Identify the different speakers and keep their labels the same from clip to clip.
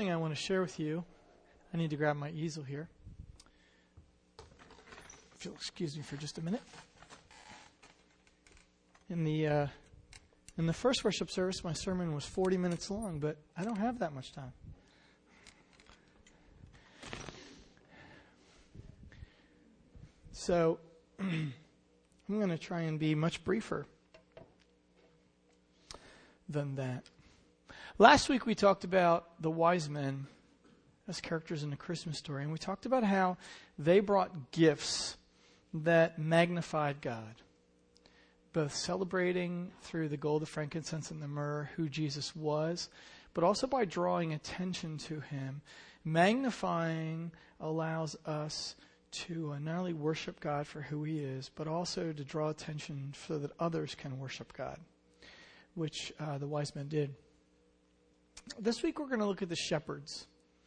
Speaker 1: something I want to share with you. I need to grab my easel here. If you'll excuse me for just a minute. In the first worship service, my sermon was 40 minutes long, but I don't have that much time. So I'm going to try and be much briefer than that. Last week we talked about the wise men as characters in the Christmas story, and we talked about how they brought gifts that magnified God, both celebrating through the gold, the frankincense, and the myrrh who Jesus was, but also by drawing attention to him. Magnifying allows us to not only worship God for who he is, but also to draw attention so that others can worship God, which the wise men did. This week we're going to look at the shepherds.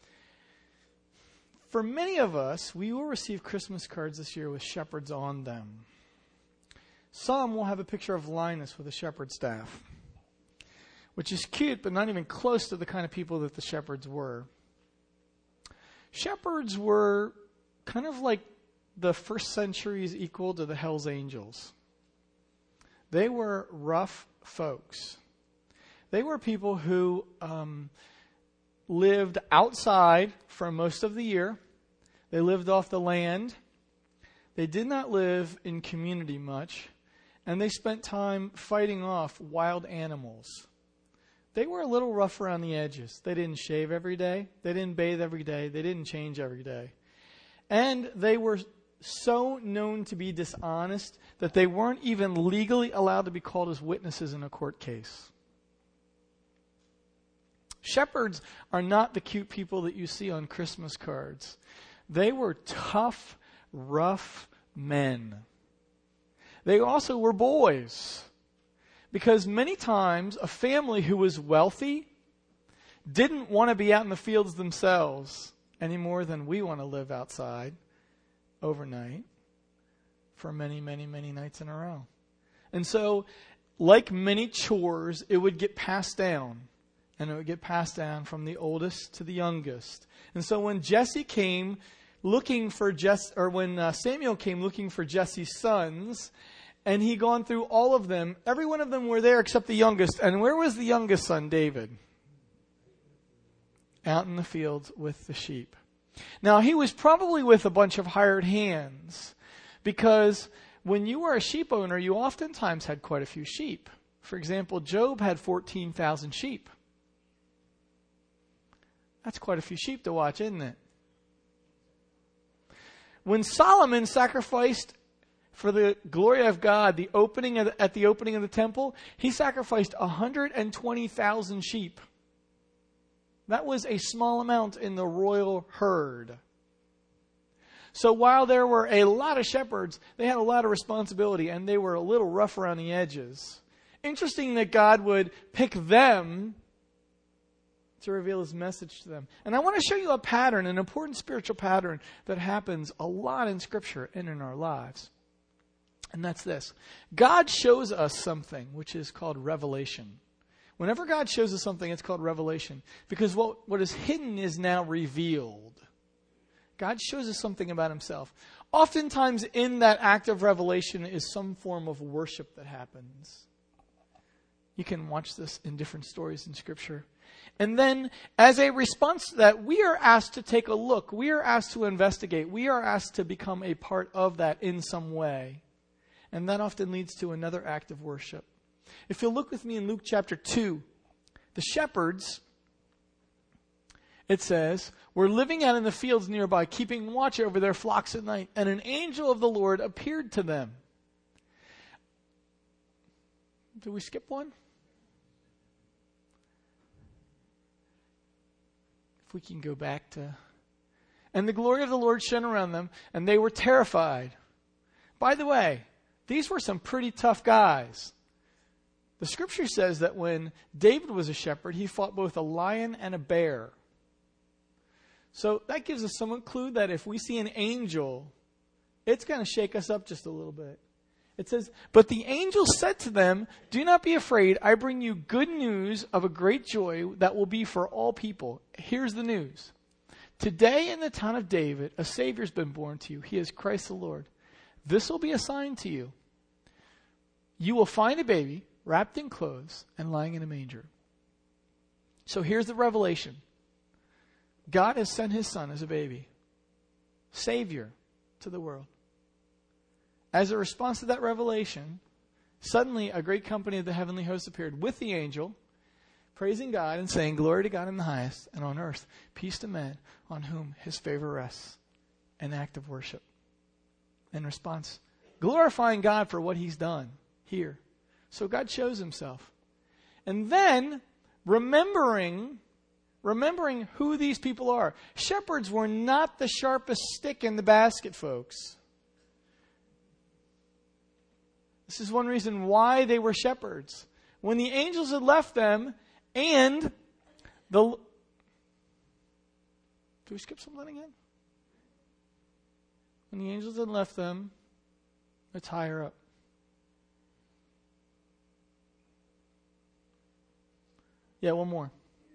Speaker 1: For many of us, we will receive Christmas cards this year with shepherds on them. Some will have a picture of Linus with a shepherd staff, which is cute, but not even close to the kind of people that the shepherds were. Shepherds were kind of like the first century's equal to the Hells Angels. They were rough folks. They were people who lived outside for most of the year. They lived off the land. They did not live in community much. And they spent time fighting off wild animals. They were a little rough around the edges. They didn't shave every day. They didn't bathe every day. They didn't change every day. And they were so known to be dishonest that they weren't even legally allowed to be called as witnesses in a court case. Shepherds are not the cute people that you see on Christmas cards. They were tough, rough men. They also were boys. Because many times a family who was wealthy didn't want to be out in the fields themselves any more than we want to live outside overnight for many, many, many nights in a row. And so, like many chores, it would get passed down. And it would get passed down from the oldest to the youngest. And so when Jesse came looking for when Samuel came looking for Jesse's sons, and he gone through all of them, every one of them were there except the youngest. And where was the youngest son, David? Out in the fields with the sheep. Now, he was probably with a bunch of hired hands, because when you were a sheep owner, you oftentimes had quite a few sheep. For example, Job had 14,000 sheep. That's quite a few sheep to watch, isn't it? When Solomon sacrificed for the glory of God, at the opening of the temple, he sacrificed 120,000 sheep. That was a small amount in the royal herd. So while there were a lot of shepherds, they had a lot of responsibility, and they were a little rough around the edges. Interesting that God would pick them to reveal his message to them. And I want to show you a pattern, an important spiritual pattern that happens a lot in Scripture and in our lives. And that's this. God shows us something which is called revelation. Whenever God shows us something, it's called revelation. Because what is hidden is now revealed. God shows us something about himself. Oftentimes in that act of revelation is some form of worship that happens. You can watch this in different stories in Scripture. And then, as a response to that, we are asked to take a look. We are asked to investigate. We are asked to become a part of that in some way. And that often leads to another act of worship. If you'll look with me in Luke chapter 2, the shepherds, it says, were living out in the fields nearby, keeping watch over their flocks at night, and an angel of the Lord appeared to them. Did we skip one? If we can go back to... And the glory of the Lord shone around them, and they were terrified. By the way, these were some pretty tough guys. The Scripture says that when David was a shepherd, he fought both a lion and a bear. So that gives us some clue that if we see an angel, it's going to shake us up just a little bit. It says, "But the angel said to them, 'Do not be afraid. I bring you good news of a great joy that will be for all people.'" Here's the news. "Today in the town of David, a Savior's been born to you. He is Christ the Lord. This will be a sign to you. You will find a baby wrapped in clothes and lying in a manger." So here's the revelation. God has sent his son as a baby, Savior to the world. As a response to that revelation, suddenly a great company of the heavenly host appeared with the angel, praising God and saying, "Glory to God in the highest, and on earth peace to men on whom his favor rests." An act of worship. In response, glorifying God for what he's done here. So God shows himself. And then, remembering who these people are. Shepherds were not the sharpest stick in the basket, folks. This is one reason why they were shepherds. When the angels had left them, and do we skip something again? When the angels had left them, let's higher up. Yeah, one more.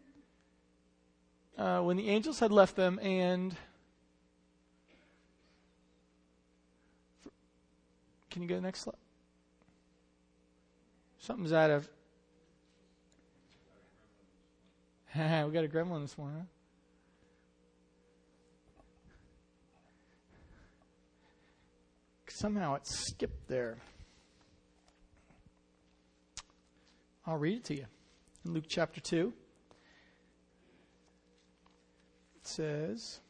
Speaker 1: When the angels had left them, and can you go to the next slide? Something's out of. We got a gremlin this morning. Huh? Somehow it skipped there. I'll read it to you. In Luke chapter 2, it says,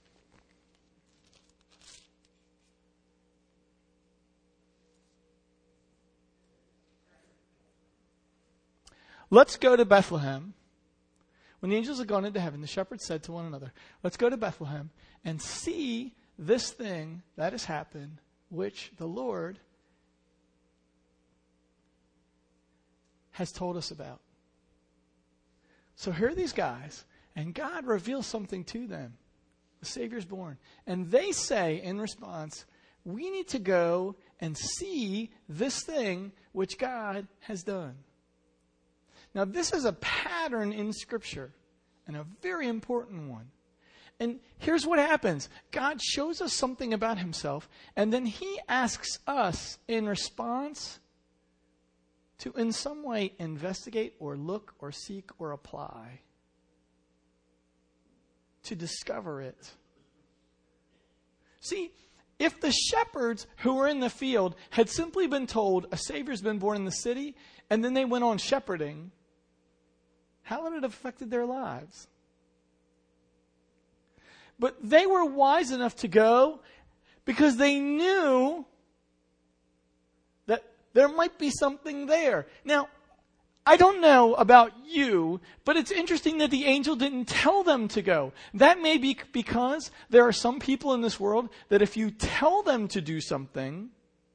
Speaker 1: "Let's go to Bethlehem." When the angels had gone into heaven, the shepherds said to one another, "Let's go to Bethlehem and see this thing that has happened, which the Lord has told us about." So here are these guys, and God reveals something to them. The Savior's born. And they say in response, "We need to go and see this thing which God has done." Now, this is a pattern in Scripture, and a very important one. And here's what happens. God shows us something about himself, and then he asks us in response to in some way investigate or look or seek or apply to discover it. See, if the shepherds who were in the field had simply been told a Savior's been born in the city, and then they went on shepherding, how would it have affected their lives? But they were wise enough to go because they knew that there might be something there. Now, I don't know about you, but it's interesting that the angel didn't tell them to go. That may be because there are some people in this world that if you tell them to do something,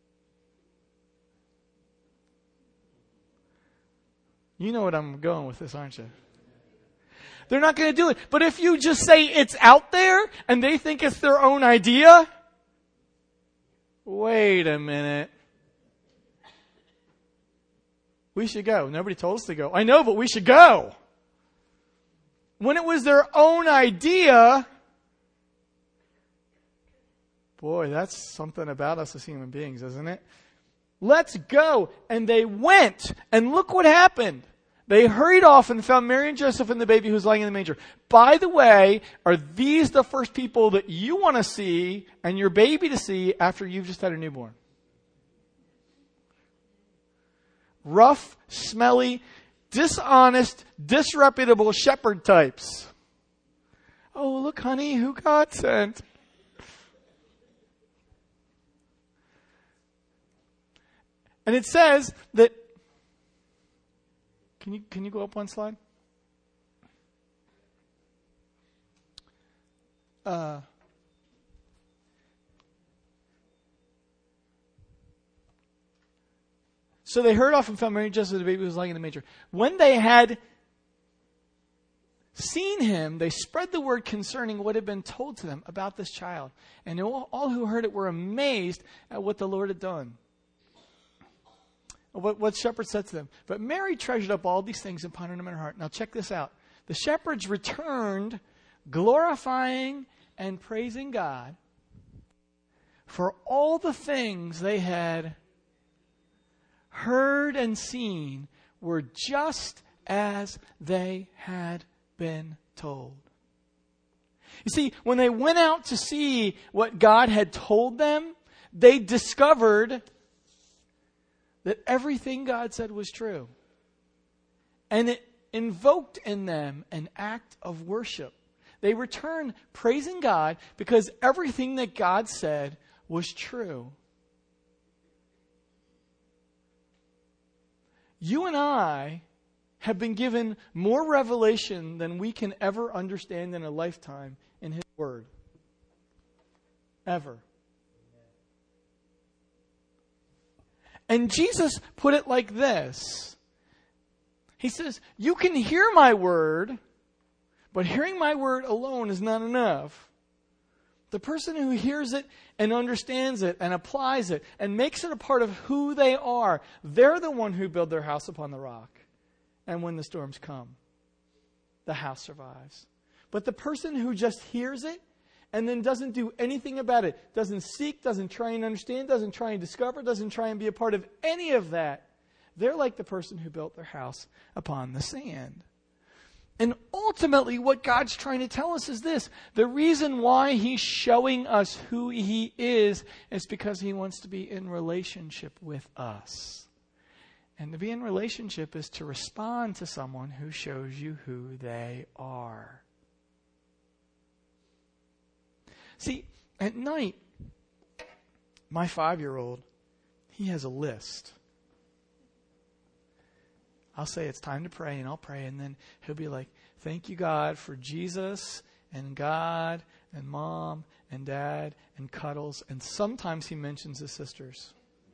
Speaker 1: you know what I'm going with this, aren't you? They're not going to do it. But if you just say it's out there and they think it's their own idea, wait a minute. We should go. Nobody told us to go. I know, but we should go. When it was their own idea, boy, that's something about us as human beings, isn't it? Let's go. And they went. And look what happened. They hurried off and found Mary and Joseph and the baby who was lying in the manger. By the way, are these the first people that you want to see and your baby to see after you've just had a newborn? Rough, smelly, dishonest, disreputable shepherd types. Oh, look, honey, who God sent. And it says that, can you go up one slide? So they hurried off and found Mary and Joseph, the baby who was lying in the manger. When they had seen him, they spread the word concerning what had been told to them about this child. And all who heard it were amazed at what the Lord had done. What shepherds said to them. But Mary treasured up all these things and pondered them in her heart. Now check this out. The shepherds returned, glorifying and praising God for all the things they had heard and seen were just as they had been told. You see, when they went out to see what God had told them, they discovered that everything God said was true. And it invoked in them an act of worship. They returned praising God because everything that God said was true. You and I have been given more revelation than we can ever understand in a lifetime in His Word. Ever. And Jesus put it like this. He says, you can hear my word, but hearing my word alone is not enough. The person who hears it and understands it and applies it and makes it a part of who they are, they're the one who build their house upon the rock. And when the storms come, the house survives. But the person who just hears it and then doesn't do anything about it, doesn't seek, doesn't try and understand, doesn't try and discover, doesn't try and be a part of any of that, they're like the person who built their house upon the sand. And ultimately, what God's trying to tell us is this. The reason why He's showing us who He is because He wants to be in relationship with us. And to be in relationship is to respond to someone who shows you who they are. See, at night, my 5-year-old, he has a list. I'll say it's time to pray, and I'll pray, and then he'll be like, thank you, God, for Jesus and God and Mom and Dad and cuddles. And sometimes he mentions his sisters.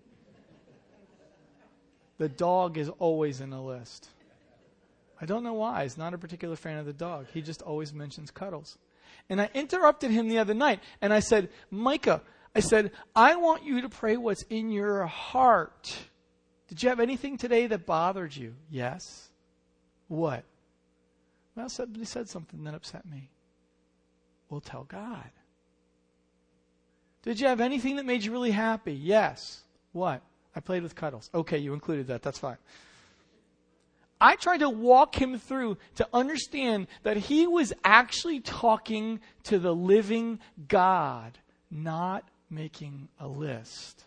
Speaker 1: The dog is always in the list. I don't know why. He's not a particular fan of the dog. He just always mentions cuddles. And I interrupted him the other night, and I said, Micah, I want you to pray what's in your heart. Did you have anything today that bothered you? Yes. What? Well, somebody said something that upset me. Well, tell God. Did you have anything that made you really happy? Yes. What? I played with cuddles. Okay, you included that. That's fine. I tried to walk him through to understand that he was actually talking to the living God, not making a list.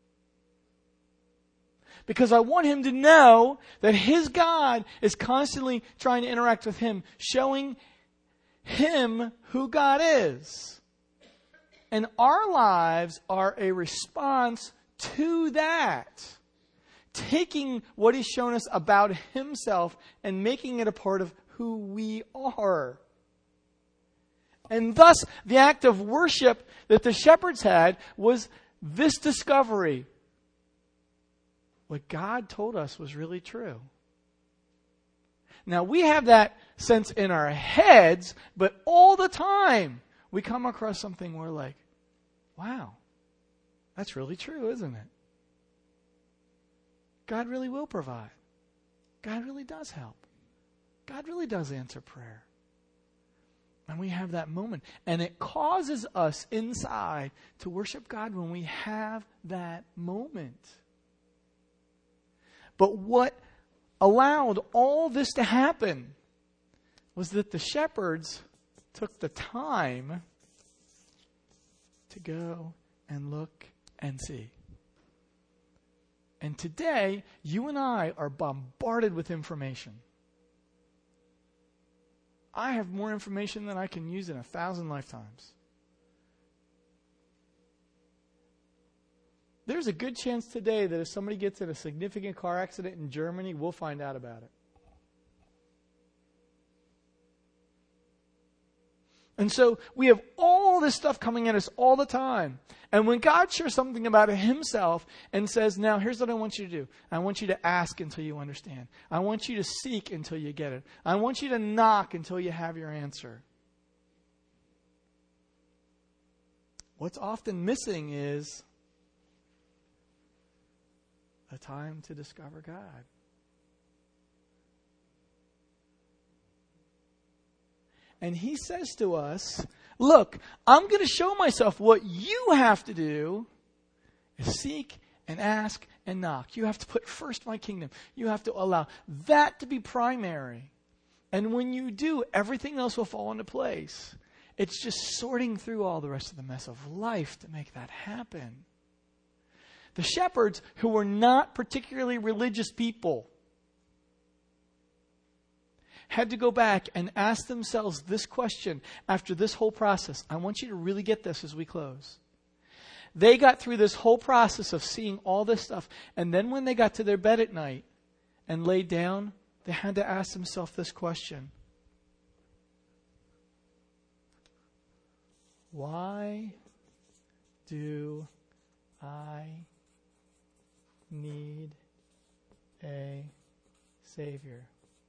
Speaker 1: Because I want him to know that his God is constantly trying to interact with him, showing him who God is. And our lives are a response to that. Taking what He's shown us about Himself and making it a part of who we are. And thus, the act of worship that the shepherds had was this discovery. What God told us was really true. Now, we have that sense in our heads, but all the time we come across something we're like, wow, that's really true, isn't it? God really will provide. God really does help. God really does answer prayer. And we have that moment. And it causes us inside to worship God when we have that moment. But what allowed all this to happen was that the shepherds took the time to go and look and see. And today, you and I are bombarded with information. I have more information than I can use in 1,000 lifetimes. There's a good chance today that if somebody gets in a significant car accident in Germany, we'll find out about it. And so we have all this stuff coming at us all the time. And when God shares something about Himself and says, now here's what I want you to do. I want you to ask until you understand. I want you to seek until you get it. I want you to knock until you have your answer. What's often missing is the time to discover God. And he says to us, look, I'm going to show myself. What you have to do is seek and ask and knock. You have to put first my kingdom. You have to allow that to be primary. And when you do, everything else will fall into place. It's just sorting through all the rest of the mess of life to make that happen. The shepherds, who were not particularly religious people, had to go back and ask themselves this question after this whole process. I want you to really get this as we close. They got through this whole process of seeing all this stuff, and then when they got to their bed at night and laid down, they had to ask themselves this question. Why do I need a Savior?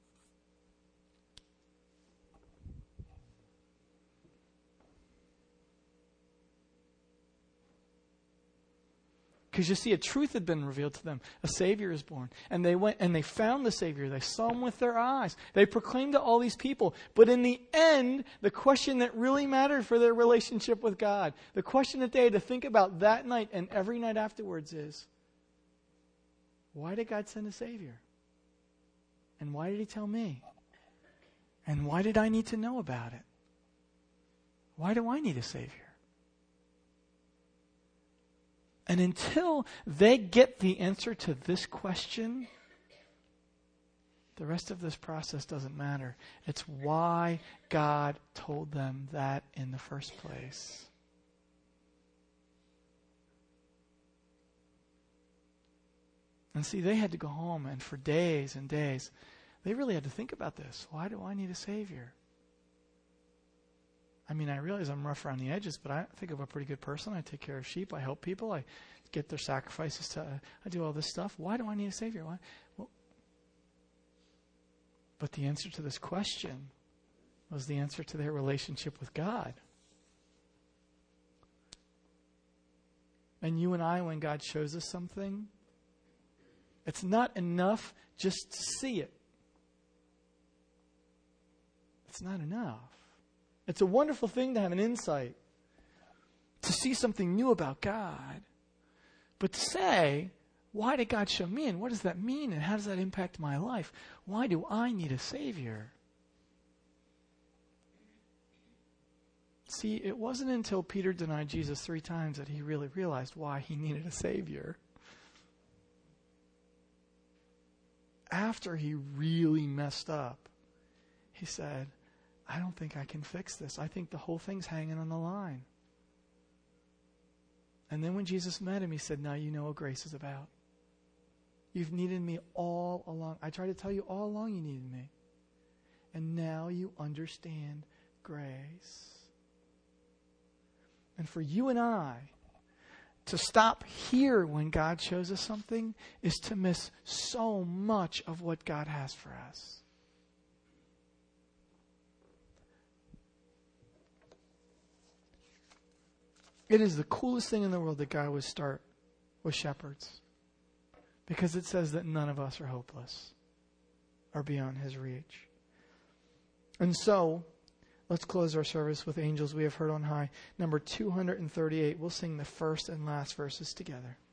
Speaker 1: Because you see, a truth had been revealed to them. A Savior is born. And they went and they found the Savior. They saw him with their eyes. They proclaimed to all these people. But in the end, the question that really mattered for their relationship with God, the question that they had to think about that night and every night afterwards is, why did God send a Savior? And why did he tell me? And why did I need to know about it? Why do I need a Savior? And until they get the answer to this question, the rest of this process doesn't matter. It's why God told them that in the first place. And see, they had to go home, and for days and days, they really had to think about this. Why do I need a Savior? I mean, I realize I'm rough around the edges, but I think I'm a pretty good person. I take care of sheep. I help people. I get their sacrifices. I do all this stuff. Why do I need a Savior? Why? Well, but the answer to this question was the answer to their relationship with God. And you and I, when God shows us something, it's not enough just to see it. It's not enough. It's a wonderful thing to have an insight, to see something new about God. But to say, why did God show me? And what does that mean? And how does that impact my life? Why do I need a Savior? See, it wasn't until Peter denied Jesus 3 times that he really realized why he needed a Savior. After he really messed up, he said, I don't think I can fix this. I think the whole thing's hanging on the line. And then when Jesus met him, he said, now you know what grace is about. You've needed me all along. I tried to tell you all along you needed me. And now you understand grace. And for you and I to stop here when God shows us something is to miss so much of what God has for us. It is the coolest thing in the world that God would start with shepherds. Because it says that none of us are hopeless or beyond his reach. And so, let's close our service with Angels We Have Heard on High, number 238. We'll sing the first and last verses together.